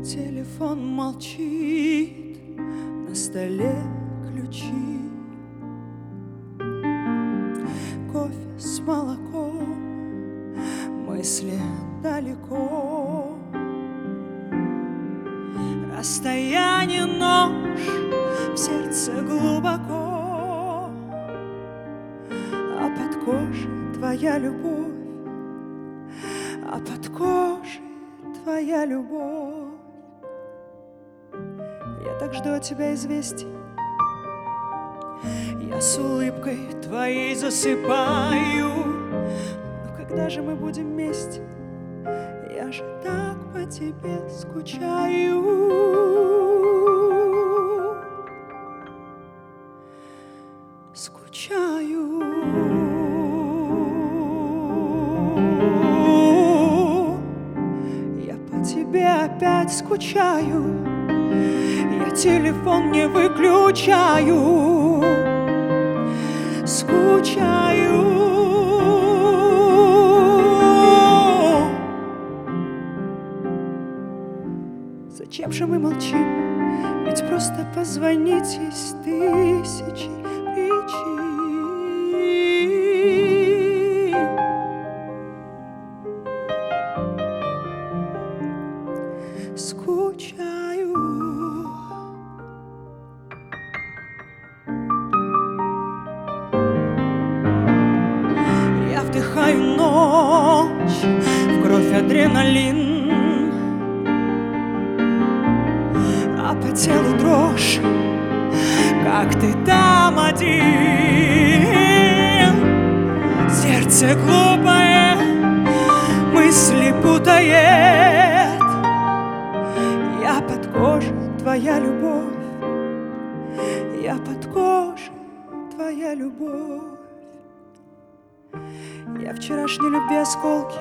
Телефон молчит, на столе ключи, кофе с молоком, мысли далеко. Расстояние нож, в сердце глубоко, а под кожей твоя любовь, а под кожей твоя любовь. Я так жду от тебя известий, я с улыбкой твоей засыпаю. Но когда же мы будем вместе? Я же так по тебе скучаю. Скучаю. Я по тебе опять скучаю. Я телефон не выключаю. Скучаю. Зачем же мы молчим? Ведь просто позвонить есть тысячи причин. Скучаю. Я вдыхаю ночь, в кровь адреналин, а по телу дрожь, как ты там один. Сердце глупое, мысли путает. Я под кожей твоя любовь, я под кожей твоя любовь. Я вчерашней любви осколки,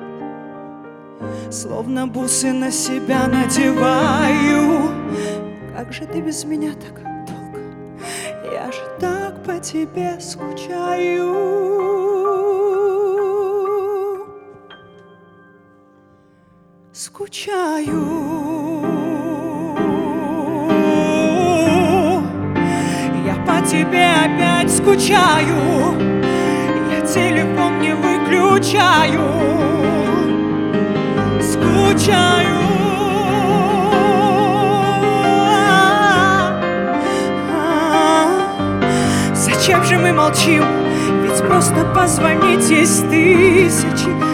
словно бусы на себя надеваю. Как же ты без меня так долго? Я же так по тебе скучаю. Скучаю. Я по тебе опять скучаю. Я телефон не выключаю. Скучаю. Зачем же мы молчим? Ведь просто позвонить есть тысячи